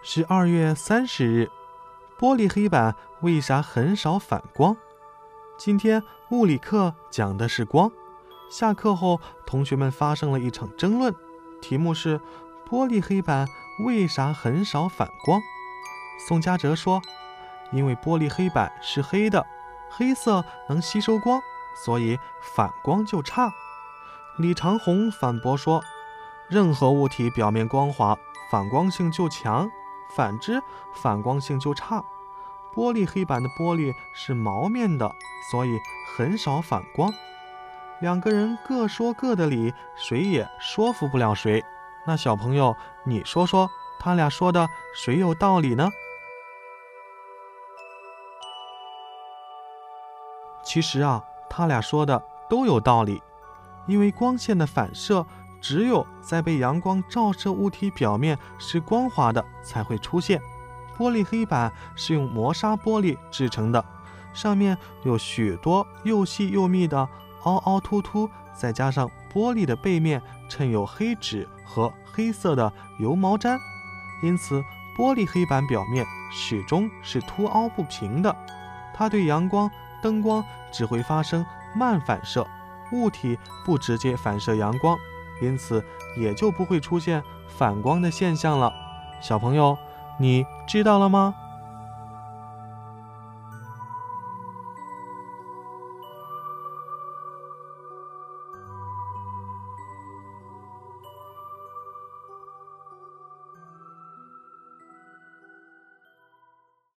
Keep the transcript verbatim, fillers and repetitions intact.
十二月三十日，玻璃黑板为啥很少反光？今天物理课讲的是光。下课后，同学们发生了一场争论，题目是玻璃黑板为啥很少反光？宋嘉哲说，因为玻璃黑板是黑的，黑色能吸收光，所以反光就差。李长虹反驳说，任何物体表面光滑，反光性就强，反之反光性就差。玻璃黑板的玻璃是毛面的，所以很少反光。两个人各说各的理，谁也说服不了谁。那小朋友，你说说，他俩说的谁有道理呢？其实啊，他俩说的都有道理，因为光线的反射只有在被阳光照射物体表面是光滑的才会出现。玻璃黑板是用磨砂玻璃制成的，上面有许多又细又密的凹凹凸凸，再加上玻璃的背面衬有黑纸和黑色的油毛毡，因此玻璃黑板表面始终是凸凹不平的。它对阳光、灯光只会发生慢反射，物体不直接反射阳光，因此也就不会出现反光的现象了。小朋友，你知道了吗？